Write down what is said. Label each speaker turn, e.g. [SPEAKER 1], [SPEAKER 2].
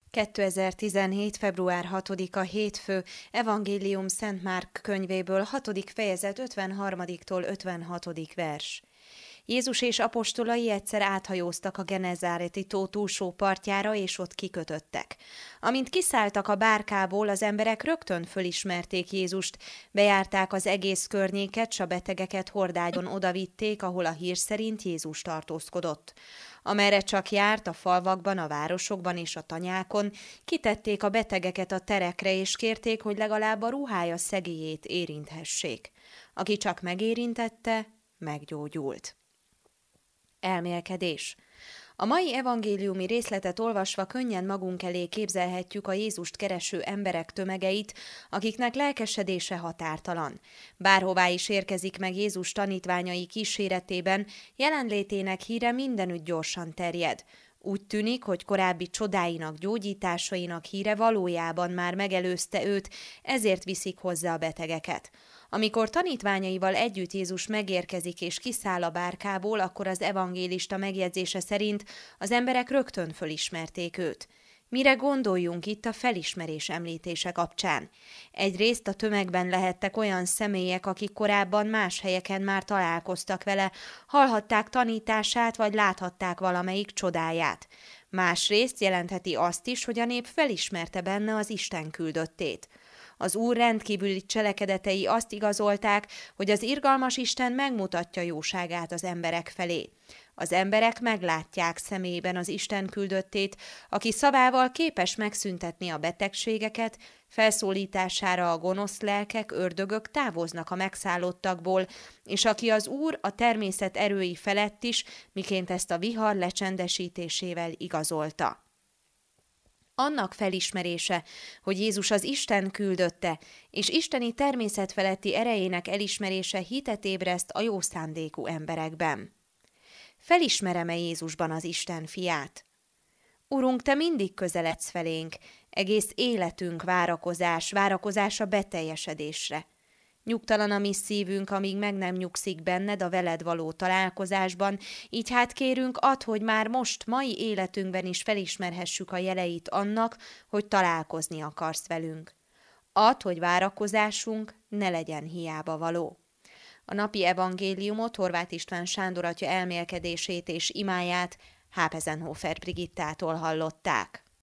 [SPEAKER 1] 2017. február 6-a hétfő, Evangélium Szent Márk könyvéből, 6. fejezet 53-tól 56. vers. Jézus és apostolai egyszer áthajóztak a Genezáreti tó túlsó partjára, és ott kikötöttek. Amint kiszálltak a bárkából, az emberek rögtön fölismerték Jézust, bejárták az egész környéket, s a betegeket hordágyon odavitték, ahol a hír szerint Jézus tartózkodott. Amerre csak járt, a falvakban, a városokban és a tanyákon, kitették a betegeket a terekre, és kérték, hogy legalább a ruhája szegélyét érinthessék. Aki csak megérintette, meggyógyult. Elmélkedés. A mai evangéliumi részletet olvasva könnyen magunk elé képzelhetjük a Jézust kereső emberek tömegeit, akiknek lelkesedése határtalan. Bárhová is érkezik meg Jézus tanítványai kíséretében, jelenlétének híre mindenütt gyorsan terjed. Úgy tűnik, hogy korábbi csodáinak, gyógyításainak híre valójában már megelőzte őt, ezért viszik hozzá a betegeket. Amikor tanítványaival együtt Jézus megérkezik és kiszáll a bárkából, akkor az evangélista megjegyzése szerint az emberek rögtön fölismerték őt. Mire gondoljunk itt a felismerés említése kapcsán? Egyrészt a tömegben lehettek olyan személyek, akik korábban más helyeken már találkoztak vele, hallhatták tanítását vagy láthatták valamelyik csodáját. Másrészt jelentheti azt is, hogy a nép felismerte benne az Isten küldöttét. Az Úr rendkívüli cselekedetei azt igazolták, hogy az irgalmas Isten megmutatja jóságát az emberek felé. Az emberek meglátják személyében az Isten küldöttét, aki szavával képes megszüntetni a betegségeket, felszólítására a gonosz lelkek, ördögök távoznak a megszállottakból, és aki az Úr a természet erői felett is, miként ezt a vihar lecsendesítésével igazolta. Annak felismerése, hogy Jézus az Isten küldötte, és isteni természet feletti erejének elismerése hitet ébreszt a jó szándékú emberekben. Felismerem-e Jézusban az Isten fiát? Urunk, Te mindig közeledsz felénk, egész életünk várakozás a beteljesedésre. Nyugtalan a mi szívünk, amíg meg nem nyugszik benned a veled való találkozásban, így hát kérünk, add, hogy már most, mai életünkben is felismerhessük a jeleit annak, hogy találkozni akarsz velünk. Add, hogy várakozásunk ne legyen hiába való. A napi evangéliumot Horváth István Sándor atya elmélkedését és imáját Hápezenhofer Brigittától hallották.